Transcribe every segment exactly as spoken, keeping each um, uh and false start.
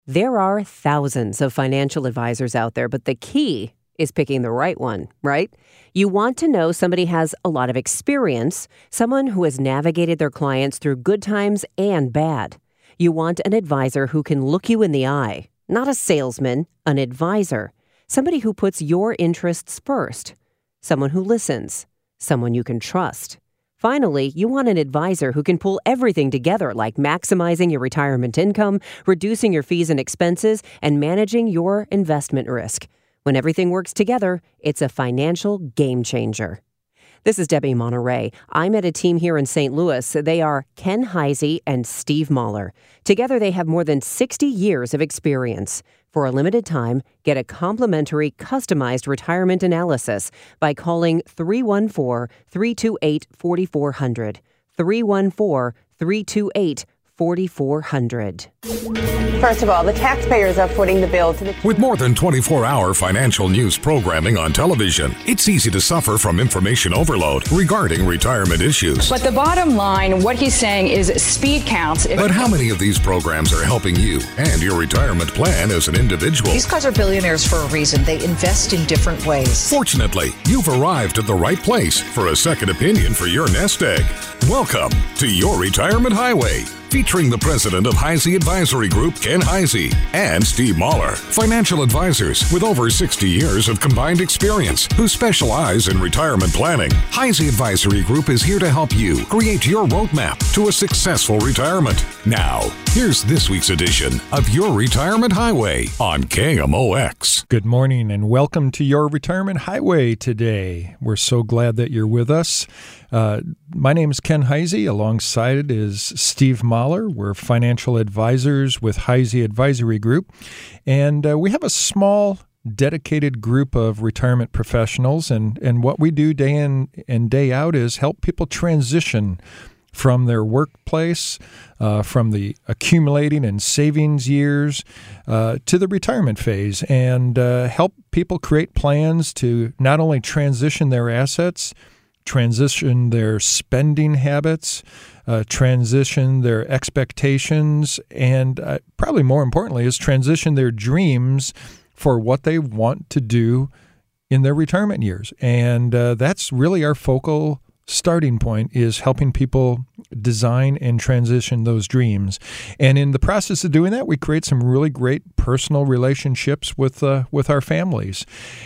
There are thousands of financial advisors out there, but the key is picking the right one, right? You want to know somebody has a lot of experience, someone who has navigated their clients through good times and bad. You want an advisor who can look you in the eye, not a salesman, an advisor, somebody who puts your interests first, someone who listens, someone you can trust. Finally, you want an advisor who can pull everything together, like maximizing your retirement income, reducing your fees and expenses, and managing your investment risk. When everything works together, it's a financial game changer. This is Debbie Monterey. I met a team here in Saint Louis. They are Ken Heisey and Steve Mahler. Together, they have more than sixty years of experience. For a limited time, get a complimentary, customized retirement analysis by calling three one four, three two eight, four four zero zero. three one four, three two eight, four four zero zero. First of all, the taxpayers are footing the bill to the... With more than twenty-four hour financial news programming on television, it's easy to suffer from information overload regarding retirement issues. But the bottom line, what he's saying is speed counts. But how many of these programs are helping you and your retirement plan as an individual? These guys are billionaires for a reason. They invest in different ways. Fortunately, you've arrived at the right place for a second opinion for your nest egg. Welcome to Your Retirement Highway, featuring the president of Heisey Advisory Group, Ken Heisey, and Steve Mahler, financial advisors with over sixty years of combined experience who specialize in retirement planning. Heisey Advisory Group is here to help you create your roadmap to a successful retirement. Now, here's this week's edition of Your Retirement Highway on K M O X. Good morning and welcome to Your Retirement Highway today. We're so glad that you're with us. Uh, my name is Ken Heisey. Alongside it is Steve Mahler. We're financial advisors with Heisey Advisory Group. And uh, we have a small, dedicated group of retirement professionals. And, and what we do day in and day out is help people transition from their workplace, uh, from the accumulating and savings years uh, to the retirement phase, and uh, help people create plans to not only transition their assets, transition their spending habits, uh, transition their expectations, and uh, probably more importantly is transition their dreams for what they want to do in their retirement years. And uh, that's really our focal starting point, is helping people design and transition those dreams. And in the process of doing that, we create some really great personal relationships with uh, with our families.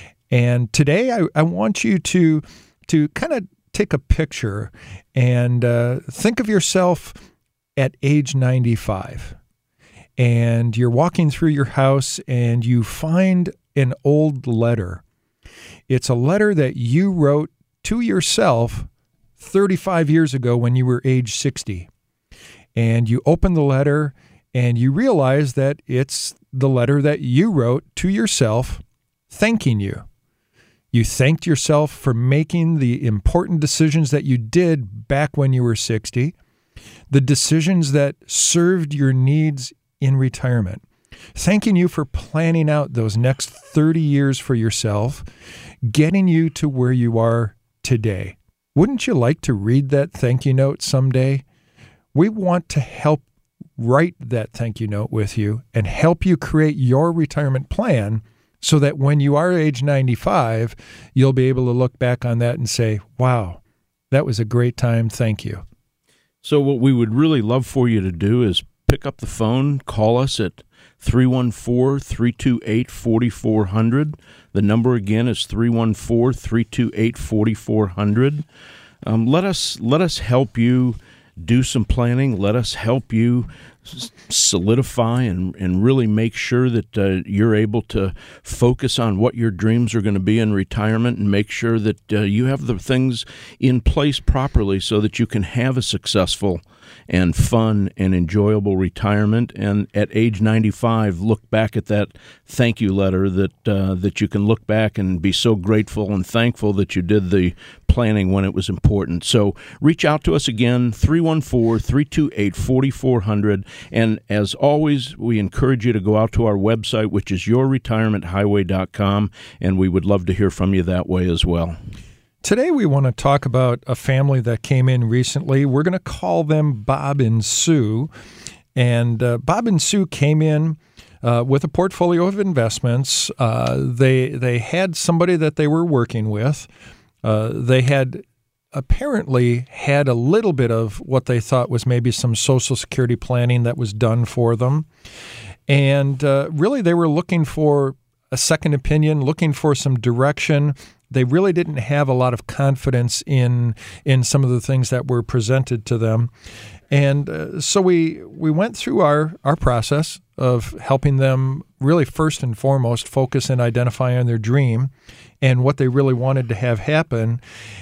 And today I, I want you to to kind of take a picture and uh, think of yourself at age ninety-five. And you're walking through your house and you find an old letter. It's a letter that you wrote to yourself thirty-five years ago when you were age sixty. And you open the letter and you realize that it's the letter that you wrote to yourself thanking you. You thanked yourself for making the important decisions that you did back when you were sixty, the decisions that served your needs in retirement, thanking you for planning out those next thirty years for yourself, getting you to where you are today. Wouldn't you like to read that thank you note someday? We want to help write that thank you note with you and help you create your retirement plan, so that when you are age ninety-five, you'll be able to look back on that and say, wow, that was a great time. Thank you. So what we would really love for you to do is pick up the phone, call us at three one four, three two eight, four four zero zero. The number again is three one four, three two eight, four four zero zero. Um, let us let us help you do some planning. Let us help you solidify and, and really make sure that uh, you're able to focus on what your dreams are going to be in retirement, and make sure that uh, you have the things in place properly so that you can have a successful and fun and enjoyable retirement. And at age ninety-five, look back at that thank you letter that uh, that you can look back and be so grateful and thankful that you did the planning when it was important. So reach out to us again, three one four, three two eight, four four zero zero. And as always, we encourage you to go out to our website, which is your retirement highway dot com, and we would love to hear from you that way as well. Today we want to talk about a family that came in recently. We're going to call them Bob and Sue. And uh, Bob and Sue came in uh, with a portfolio of investments. Uh, they they had somebody that they were working with. Uh, they had apparently had a little bit of what they thought was maybe some Social Security planning that was done for them. And uh, really they were looking for a second opinion, looking for some direction. They really didn't have a lot of confidence in in some of the things that were presented to them. And uh, so we we went through our, our process of helping them really first and foremost focus and identify on their dream and what they really wanted to have happen.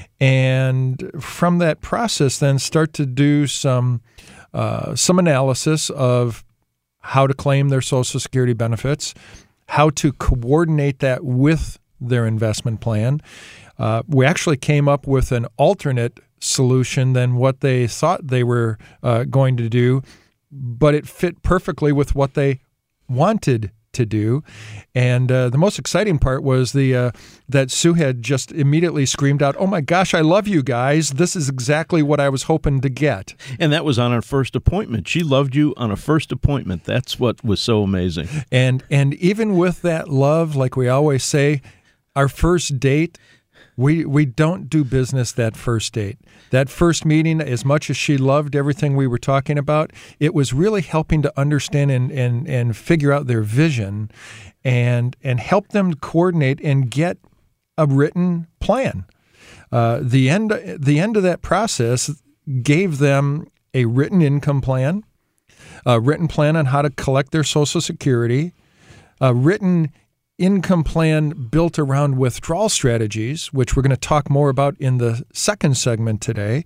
And from that process then start to do some uh, some analysis of how to claim their Social Security benefits, how to coordinate that with their investment plan. Uh, we actually came up with an alternate solution than what they thought they were uh, going to do, but it fit perfectly with what they wanted to do. And uh, the most exciting part was the uh, that Sue had just immediately screamed out, "Oh my gosh, I love you guys. This is exactly what I was hoping to get." And that was on our first appointment. She loved you on a first appointment. That's what was so amazing. And and even with that love, like we always say, our first date, we we don't do business that first date. That first meeting, as much as she loved everything we were talking about, it was really helping to understand and and, and figure out their vision and and help them coordinate and get a written plan. Uh, the end the end of that process gave them a written income plan, a written plan on how to collect their Social Security, a written income plan built around withdrawal strategies, which we're going to talk more about in the second segment today,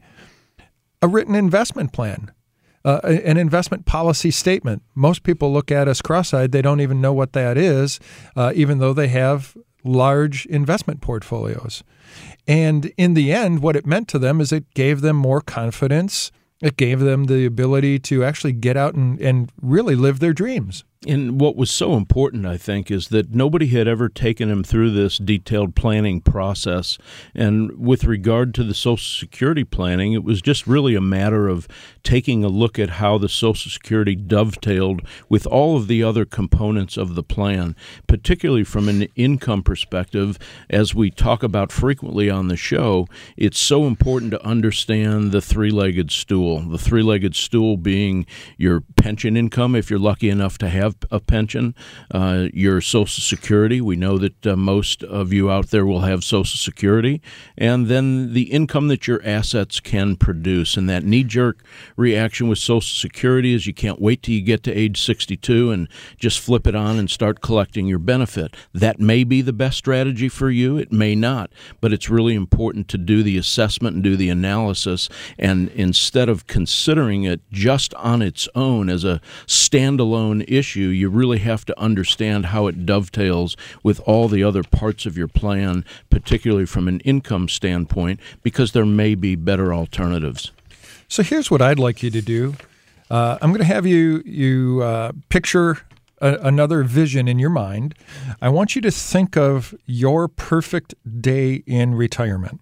a written investment plan, uh, an investment policy statement. Most people look at us cross-eyed. They don't even know what that is, uh, even though they have large investment portfolios. And in the end, what it meant to them is it gave them more confidence. It gave them the ability to actually get out and, and really live their dreams. And what was so important, I think, is that nobody had ever taken him through this detailed planning process. And with regard to the Social Security planning, it was just really a matter of taking a look at how the Social Security dovetailed with all of the other components of the plan, particularly from an income perspective. As we talk about frequently on the show, it's so important to understand the three-legged stool, the three-legged stool being your pension income, if you're lucky enough to have a pension, uh, your Social Security. We know that uh, most of you out there will have Social Security, and then the income that your assets can produce. And that knee-jerk reaction with Social Security is you can't wait till you get to age sixty-two and just flip it on and start collecting your benefit. That may be the best strategy for you. It may not, but it's really important to do the assessment and do the analysis, and instead of considering it just on its own as a standalone issue, you really have to understand how it dovetails with all the other parts of your plan, particularly from an income standpoint, because there may be better alternatives. So here's what I'd like you to do. Uh, I'm going to have you you uh, picture a, another vision in your mind. I want you to think of your perfect day in retirement.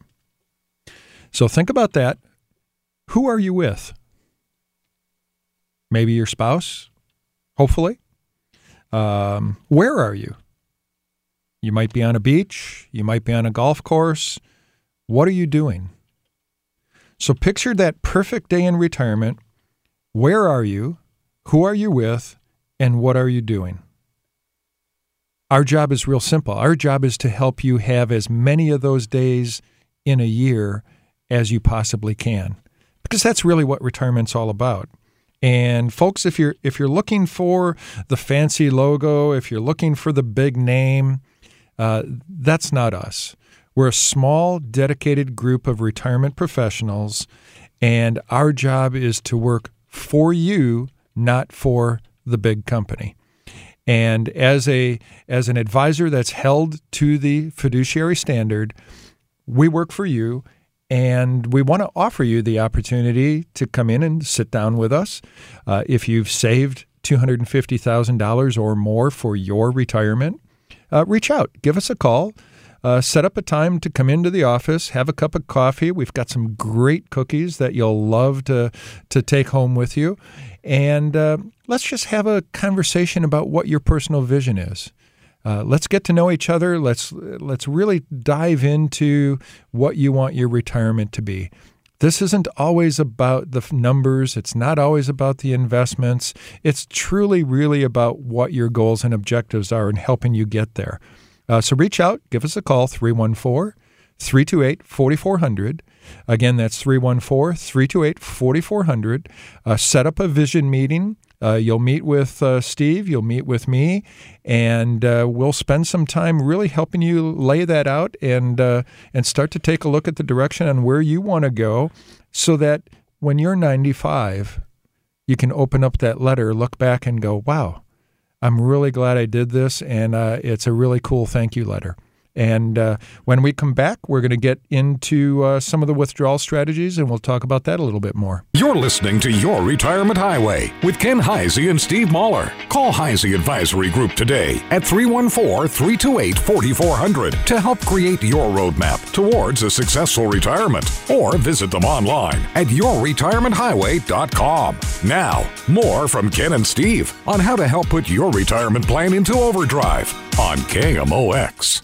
So think about that. Who are you with? Maybe your spouse, hopefully. Um, where are you? You might be on a beach. You might be on a golf course. What are you doing? So picture that perfect day in retirement. Where are you? Who are you with? And what are you doing? Our job is real simple. Our job is to help you have as many of those days in a year as you possibly can, because that's really what retirement's all about. And folks, if you're if you're looking for the fancy logo, if you're looking for the big name, uh, that's not us. We're a small, dedicated group of retirement professionals, and our job is to work for you, not for the big company. And as a as an advisor that's held to the fiduciary standard, we work for you. And we want to offer you the opportunity to come in and sit down with us. Uh, if you've saved two hundred fifty thousand dollars or more for your retirement, uh, reach out. Give us a call. uh, set up a time to come into the office, have a cup of coffee. We've got some great cookies that you'll love to, to take home with you. And uh, let's just have a conversation about what your personal vision is. Uh, let's get to know each other. Let's let's really dive into what you want your retirement to be. This isn't always about the numbers. It's not always about the investments. It's truly, really about what your goals and objectives are and helping you get there. Uh, so reach out, give us a call, three one four, three two eight, four four zero zero. Again, that's three one four, three two eight, four four zero zero. Uh, set up a vision meeting. Uh, you'll meet with uh, Steve, you'll meet with me, and uh, we'll spend some time really helping you lay that out and uh, and start to take a look at the direction on where you want to go so that when you're ninety-five, you can open up that letter, look back and go, wow, I'm really glad I did this, and uh, it's a really cool thank you letter. And uh, when we come back, we're going to get into uh, some of the withdrawal strategies, and we'll talk about that a little bit more. You're listening to Your Retirement Highway with Ken Heisey and Steve Mahler. Call Heisey Advisory Group today at three one four, three two eight, four four zero zero to help create your roadmap towards a successful retirement. Or visit them online at your retirement highway dot com. Now, more from Ken and Steve on how to help put your retirement plan into overdrive on K M O X.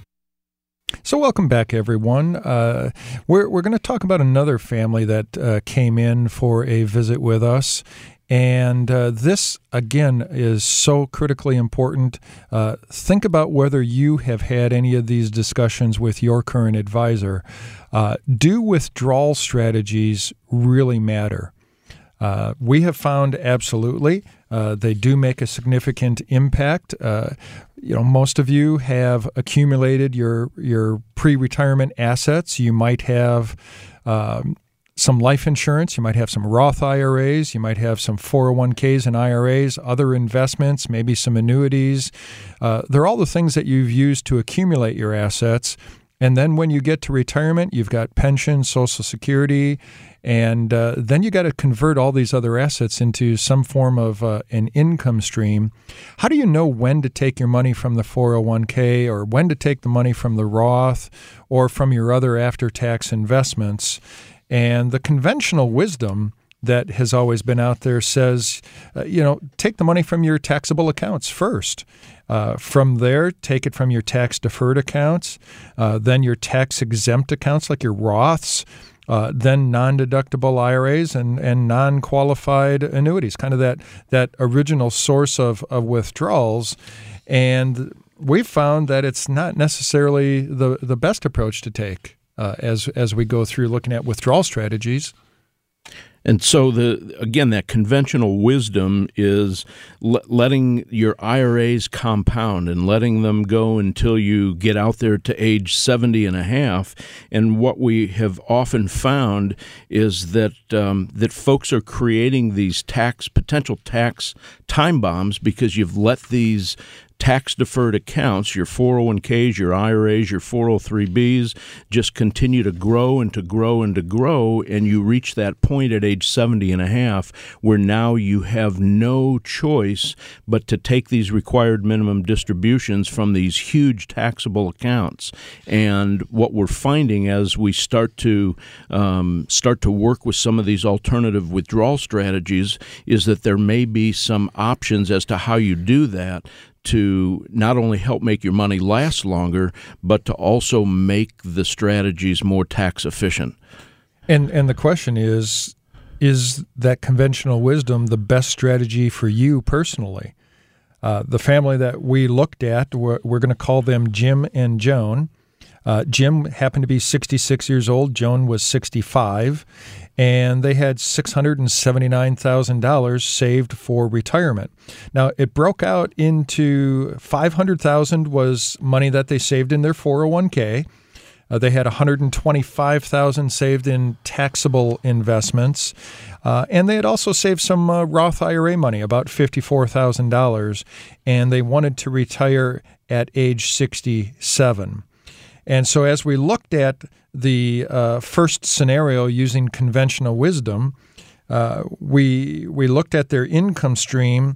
So welcome back, everyone. Uh, we're we're going to talk about another family that uh, came in for a visit with us. And uh, this, again, is so critically important. Uh, think about whether you have had any of these discussions with your current advisor. Uh, do withdrawal strategies really matter? Uh, we have found absolutely uh, they do make a significant impact. Uh, you know, most of you have accumulated your your pre-retirement assets. You might have um, some life insurance. You might have some Roth I R As. You might have some four oh one k's and I R As, other investments, maybe some annuities. Uh, they're all the things that you've used to accumulate your assets. And then when you get to retirement, you've got pension, Social Security, and uh, then you got to convert all these other assets into some form of uh, an income stream. How do you know when to take your money from the four oh one k or when to take the money from the Roth or from your other after-tax investments? And the conventional wisdom that has always been out there says, uh, you know, take the money from your taxable accounts first. Uh, from there, take it from your tax-deferred accounts, uh, then your tax-exempt accounts like your Roths, uh, then non-deductible I R As and, and non-qualified annuities, kind of that that original source of, of withdrawals. And we've found that it's not necessarily the, the best approach to take uh, as as we go through looking at withdrawal strategies. And so, the again, that conventional wisdom is l- letting your I R As compound and letting them go until you get out there to age seventy and a half. And what we have often found is that um, that folks are creating these tax potential tax time bombs because you've let these tax-deferred accounts, your four oh one k's, your I R As, your four oh three b's, just continue to grow and to grow and to grow, and you reach that point at age seventy and a half where now you have no choice but to take these required minimum distributions from these huge taxable accounts. And what we're finding as we start to um, start to work with some of these alternative withdrawal strategies is that there may be some options as to how you do that to not only help make your money last longer, but to also make the strategies more tax efficient. And and the question is, is that conventional wisdom the best strategy for you personally? Uh, the family that we looked at, we're, we're going to call them Jim and Joan. Uh, Jim happened to be sixty-six years old. Joan was sixty-five. And they had six hundred seventy-nine thousand dollars saved for retirement. Now, it broke out into five hundred thousand dollars was money that they saved in their four oh one k. Uh, they had one hundred twenty-five thousand dollars saved in taxable investments. Uh, and they had also saved some uh, Roth I R A money, about fifty-four thousand dollars. And they wanted to retire at age sixty-seven. And so as we looked at the uh, first scenario using conventional wisdom, uh, we we looked at their income stream,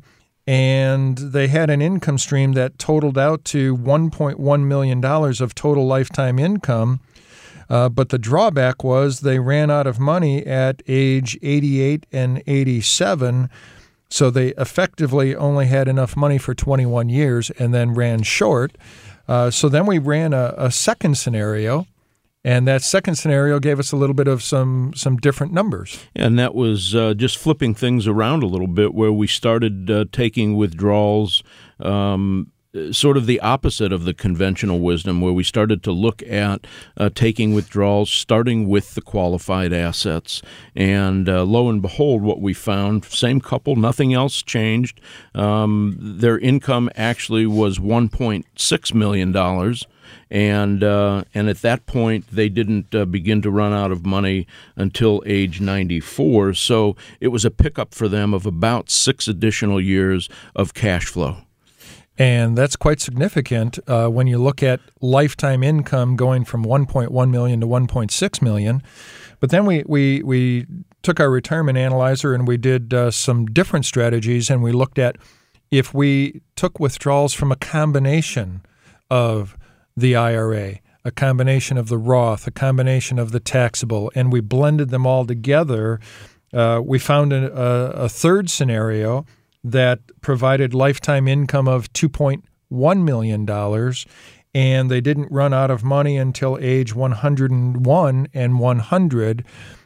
and they had an income stream that totaled out to one point one million dollars of total lifetime income. Uh, but the drawback was they ran out of money at age eighty-eight and eighty-seven, so they effectively only had enough money for twenty-one years and then ran short. Uh, so then we ran a, a second scenario, and that second scenario gave us a little bit of some some different numbers. And that was uh, just flipping things around a little bit, where we started uh, taking withdrawals um sort of the opposite of the conventional wisdom, where we started to look at uh, taking withdrawals, starting with the qualified assets. And uh, lo and behold, what we found, same couple, nothing else changed. Um, their income actually was one point six million dollars. And uh, and at that point, they didn't uh, begin to run out of money until age ninety-four. So it was a pickup for them of about six additional years of cash flow. And that's quite significant uh, when you look at lifetime income going from one point one million dollars to one point six million dollars. But then we, we, we took our retirement analyzer and we did uh, some different strategies, and we looked at if we took withdrawals from a combination of the I R A, a combination of the Roth, a combination of the taxable, and we blended them all together, uh, we found a, a, a third scenario that provided lifetime income of two point one million dollars, and they didn't run out of money until age one hundred one and one hundred.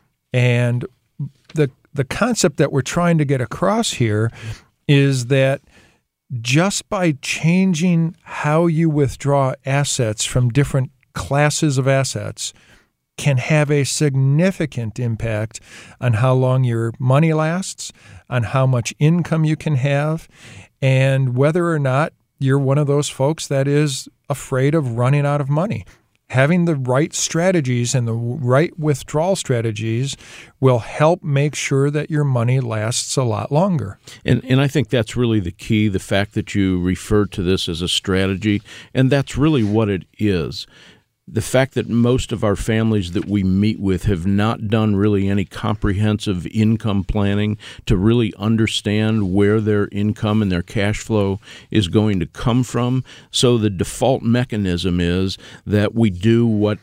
And the the concept that we're trying to get across here is that just by changing how you withdraw assets from different classes of assets can have a significant impact on how long your money lasts, on how much income you can have, and whether or not you're one of those folks that is afraid of running out of money. Having the right strategies and the right withdrawal strategies will help make sure that your money lasts a lot longer. And and I think that's really the key, the fact that you referred to this as a strategy, and that's really what it is. The fact that most of our families that we meet with have not done really any comprehensive income planning to really understand where their income and their cash flow is going to come from. So the default mechanism is that we do what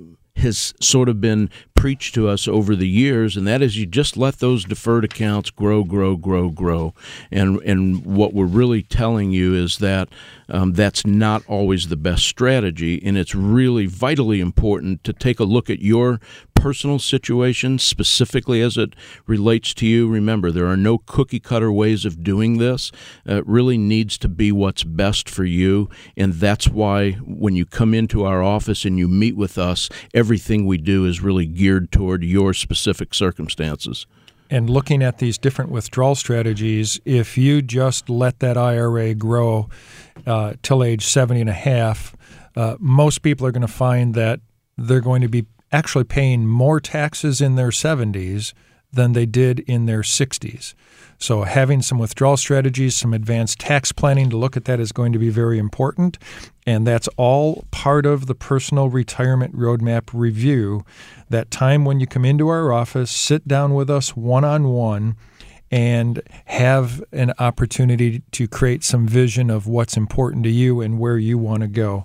has sort of been preached to us over the years, and that is you just let those deferred accounts grow, grow, grow, grow. And and what we're really telling you is that um, that's not always the best strategy, and it's really vitally important to take a look at your personal situation, specifically as it relates to you. Remember, there are no cookie-cutter ways of doing this. Uh, it really needs to be what's best for you, and that's why when you come into our office and you meet with us, everything we do is really geared toward your specific circumstances. And looking at these different withdrawal strategies, if you just let that I R A grow uh, till age seventy and a half, uh, most people are going to find that they're going to be actually paying more taxes in their seventies than they did in their sixties. So having some withdrawal strategies, some advanced tax planning to look at that is going to be very important. And that's all part of the Personal Retirement Roadmap Review, that time when you come into our office, sit down with us one-on-one, and have an opportunity to create some vision of what's important to you and where you want to go.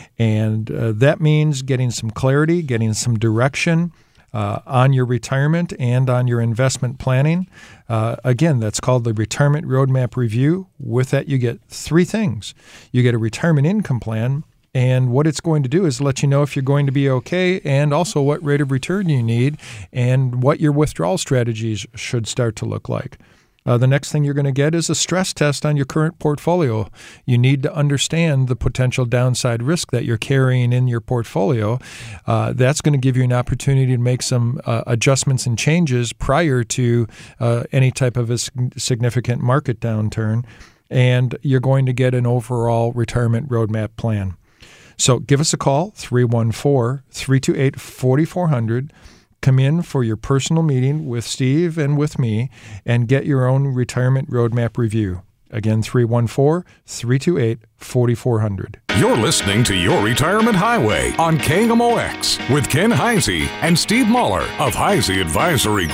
And uh, that means getting some clarity, getting some direction uh, on your retirement and on your investment planning. Uh, again, that's called the Retirement Roadmap Review. With that, you get three things. You get a retirement income plan, and what it's going to do is let you know if you're going to be okay, and also what rate of return you need and what your withdrawal strategies should start to look like. Uh, the next thing you're going to get is a stress test on your current portfolio. You need to understand the potential downside risk that you're carrying in your portfolio. Uh, that's going to give you an opportunity to make some uh, adjustments and changes prior to uh, any type of a significant market downturn. And you're going to get an overall retirement roadmap plan. So give us a call, three one four, three two eight, four four zero zero. Come in for your personal meeting with Steve and with me and get your own retirement roadmap review. Again, three one four, three two eight, four four zero zero. You're listening to Your Retirement Highway on K M O X with Ken Heisey and Steve Mahler of Heisey Advisory Group.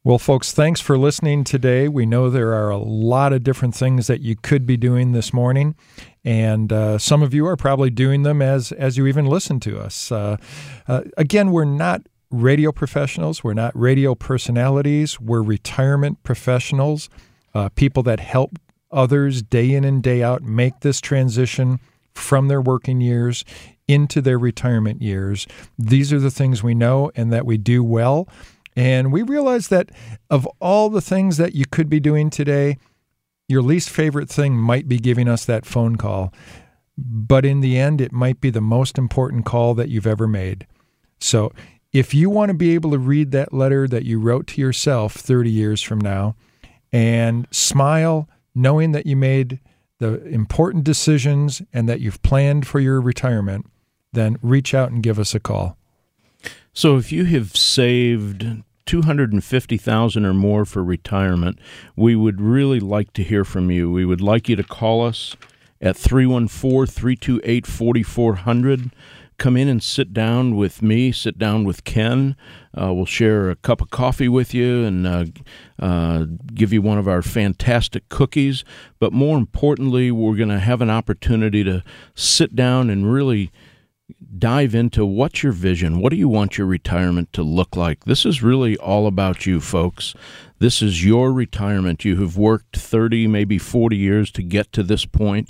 Well, folks, thanks for listening today. We know there are a lot of different things that you could be doing this morning, and uh, some of you are probably doing them as as you even listen to us. Uh, uh, again, we're not radio professionals. We're not radio personalities. We're retirement professionals, uh, people that help others day in and day out make this transition from their working years into their retirement years. These are the things we know and that we do well. And we realize that of all the things that you could be doing today, your least favorite thing might be giving us that phone call. But in the end, it might be the most important call that you've ever made. So if you want to be able to read that letter that you wrote to yourself thirty years from now and smile knowing that you made the important decisions and that you've planned for your retirement, then reach out and give us a call. So if you have saved two hundred fifty thousand dollars or more for retirement, we would really like to hear from you. We would like you to call us at three one four, three two eight, four four zero zero. Come in and sit down with me, sit down with Ken. Uh, we'll share a cup of coffee with you and uh, uh, give you one of our fantastic cookies. But more importantly, we're going to have an opportunity to sit down and really dive into what's your vision. What do you want your retirement to look like? This is really all about you, folks. This is your retirement. You have worked thirty, maybe forty years to get to this point,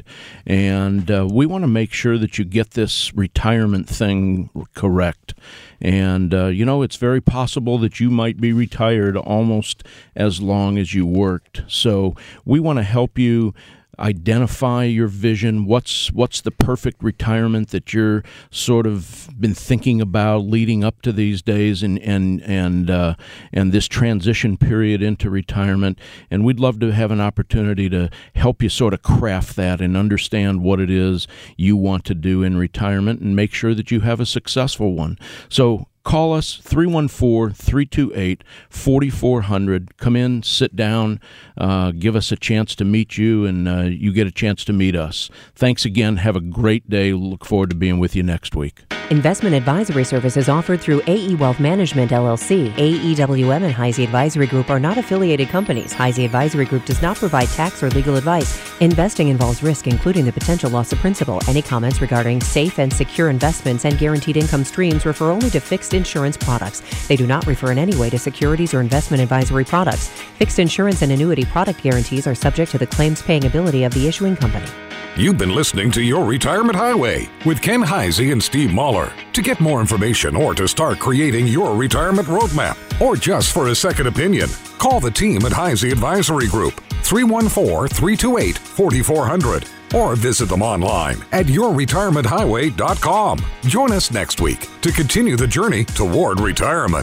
and uh, we want to make sure that you get this retirement thing correct. And, uh, you know, it's very possible that you might be retired almost as long as you worked. So we want to help you identify your vision. What's what's the perfect retirement that you're sort of been thinking about leading up to these days and and and uh, and this transition period into retirement. And we'd love to have an opportunity to help you sort of craft that and understand what it is you want to do in retirement and make sure that you have a successful one. So call us, three one four, three two eight, four four zero zero. Come in, sit down, uh, give us a chance to meet you, and uh, you get a chance to meet us. Thanks again. Have a great day. Look forward to being with you next week. Investment advisory services offered through A E Wealth Management, L L C. A E W M and Heisey Advisory Group are not affiliated companies. Heisey Advisory Group does not provide tax or legal advice. Investing involves risk, including the potential loss of principal. Any comments regarding safe and secure investments and guaranteed income streams refer only to fixed insurance products. They do not refer in any way to securities or investment advisory products. Fixed insurance and annuity product guarantees are subject to the claims paying ability of the issuing company. You've been listening to Your Retirement Highway with Ken Heisey and Steve Mahler. To get more information or to start creating your retirement roadmap, or just for a second opinion, call the team at Heisey Advisory Group, three one four, three two eight, four four zero zero, or visit them online at your retirement highway dot com. Join us next week to continue the journey toward retirement.